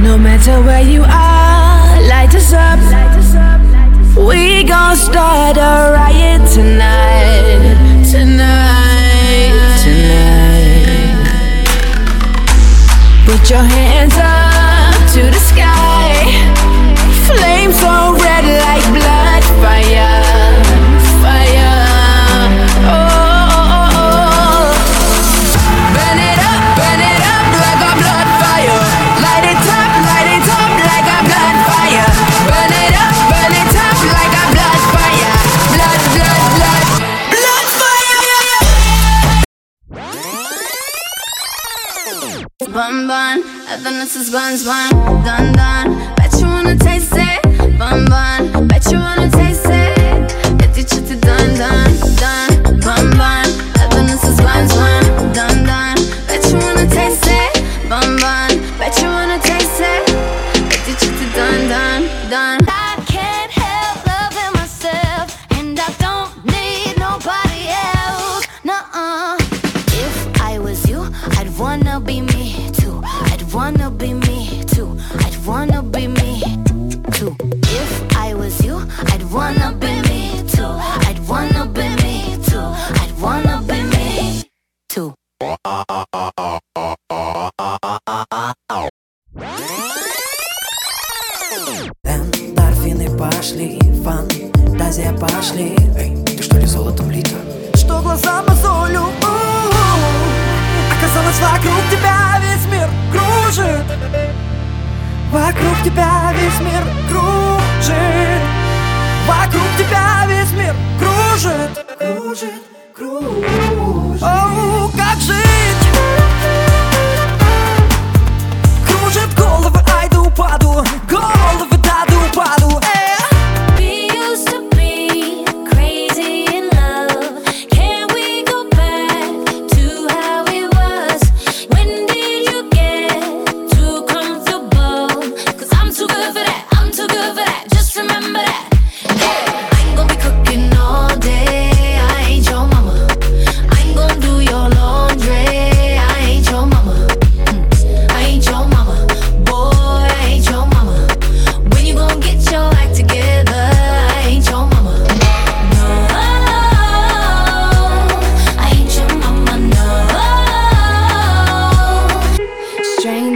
No matter where you are, light us up. We gon' start a riot tonight. Put your hands up to the sky. Flames so red like blood. Fire. Oh. Burn it up like a blood fire. Light it up like a blood fire. Burn it up like a blood fire. Blood fire. Bun bun, I think this is buns bun. Dun dun, bet you wanna taste it. Bun bun, bet you wanna taste it. Get your chitty dun dun dun. Bun bun, I think this is buns bun. Dun dun, bet you wanna taste it. Bun bun, bet you wanna taste it. Get your chitty dun dun dun. I can't help loving myself, and I don't need nobody else. Nuh-uh. If I was you, I'd wanna be me too. I'd wanna be me too. I'd wanna be me too. If I was you, I'd wanna be me too. I'd wanna be me too. I'd wanna be me too. Эндорфины пошли, фантазия пошли. Эй, ты что ли золотом лита? Что глаза мозолю? Оказалось, вокруг тебя весь мир кружит. Вокруг тебя весь мир кружит. Вокруг тебя весь мир кружит. Оу, как жить? Кружит головы, ай да упаду. Головы, да упаду. We used to be crazy in love. Can we go back to how it was? When did you get too comfortable? 'Cause I'm too good for that, I'm too good for that. Just remember that. Hey, I ain't gonna be cooking all day. I ain't your mama. I ain't gonna do your laundry. I ain't your mama. I ain't your mama. Boy, I ain't your mama. When you gon' get your act together? I ain't your mama. No, I ain't your mama, no. Strange